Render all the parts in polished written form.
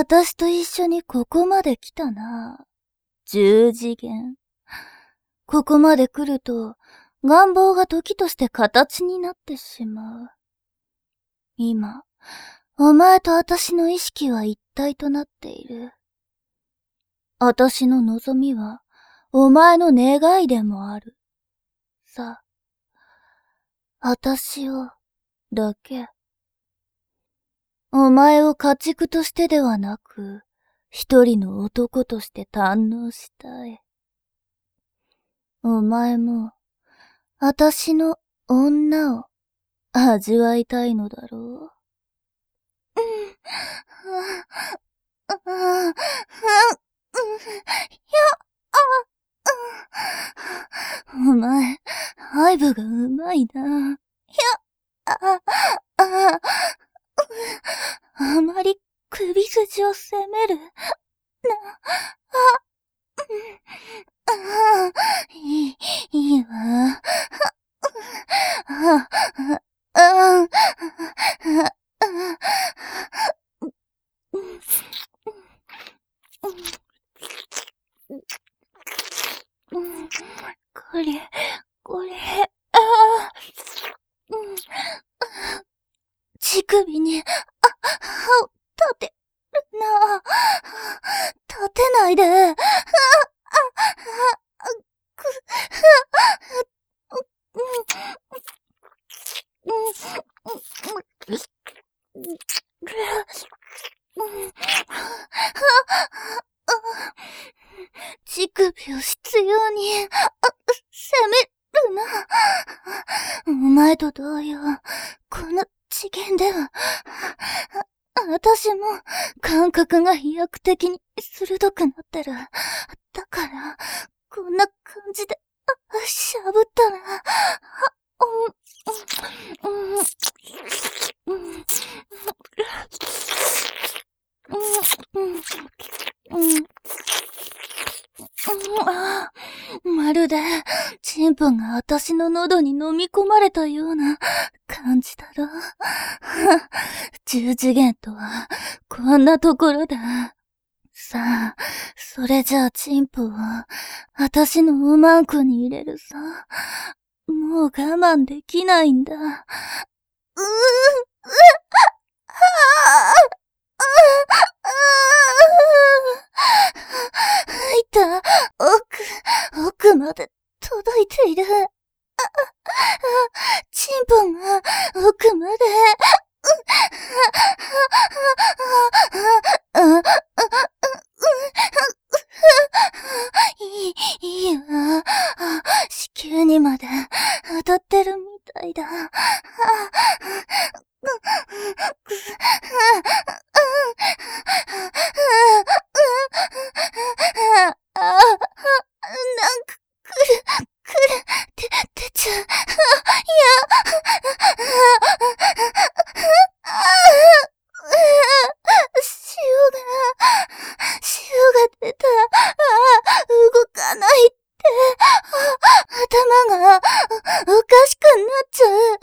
私と一緒にここまで来たな。10次元。ここまで来ると、願望が時として形になってしまう。今、お前と私の意識は一体となっている。私の望みは、お前の願いでもある。さあ、私を、だけ。お前を家畜としてではなく、一人の男として堪能したい。お前も、私の女を味わいたいのだろう。お前、ハイブがうまいな。あまり首筋を責める。いいわ。これ、乳首に、歯を立てるな。立てないで。乳首を必要に、責めるな。お前と同様、この次元では、私も感覚が飛躍的に鋭くなってる。だから、こんな感じで、しゃぶったら、まるで、チンポが私の喉に飲み込まれたような感じだろ。10次元とは、こんなところだ。さあ、それじゃあチンポを、私のおまんこに入れるさ。もう我慢できないんだ。いた、奥まで届いている。チンポが奥まで。いいわ。子宮にまで当たってるみたいだ。なんか出ちゃう。塩が出た。動かないって。頭がおかしくなっちゃう。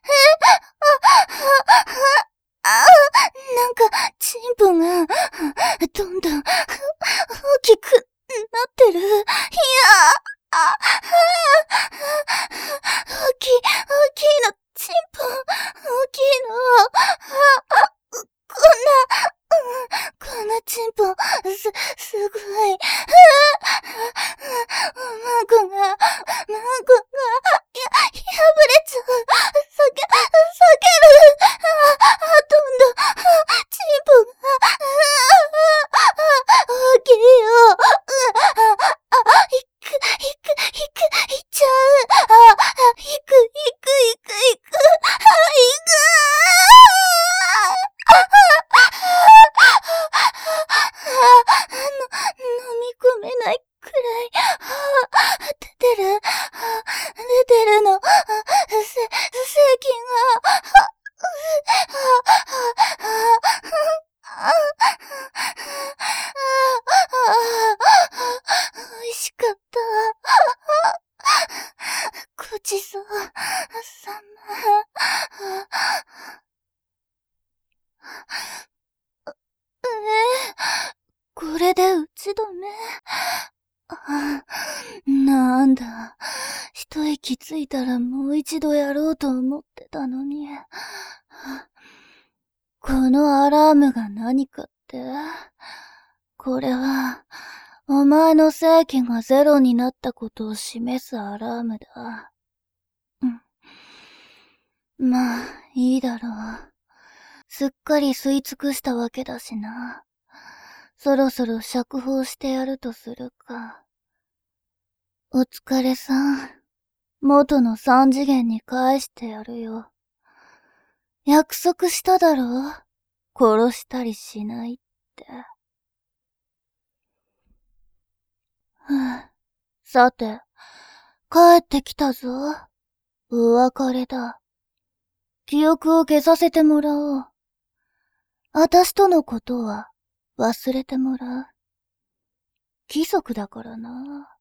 なんか、チンポが、どんどん、大きくなってる。大きいの、チンポ、大きいの。こんなチンポ、すごい。マンコが、破れちゃう。避ける。どんどん、チンポが、大きいよ。いっちゃう。いくよ。 れで打ち止め。なんだ。一息ついたらもう一度やろうと思ってたのに。このアラームが何かって？これは、お前の正気がゼロになったことを示すアラームだ。まあ、いいだろう。すっかり吸い尽くしたわけだしな。そろそろ釈放してやるとするか。お疲れさん。元の三次元に返してやるよ。約束しただろ？殺したりしないって。さて、帰ってきたぞ。お別れだ。記憶を消させてもらおう。あたしとのことは忘れてもらう。規則だからな。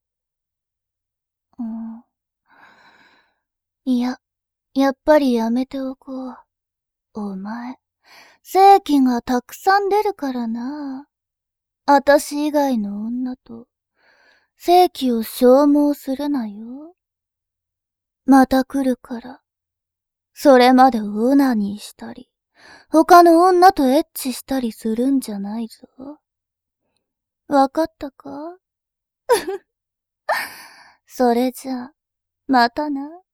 いや、やっぱりやめておこう。お前、正気がたくさん出るからな。あたし以外の女と、正気を消耗するなよ。また来るから。それまでオナニーしたり、他の女とエッチしたりするんじゃないぞ。わかったか？それじゃあ、またな。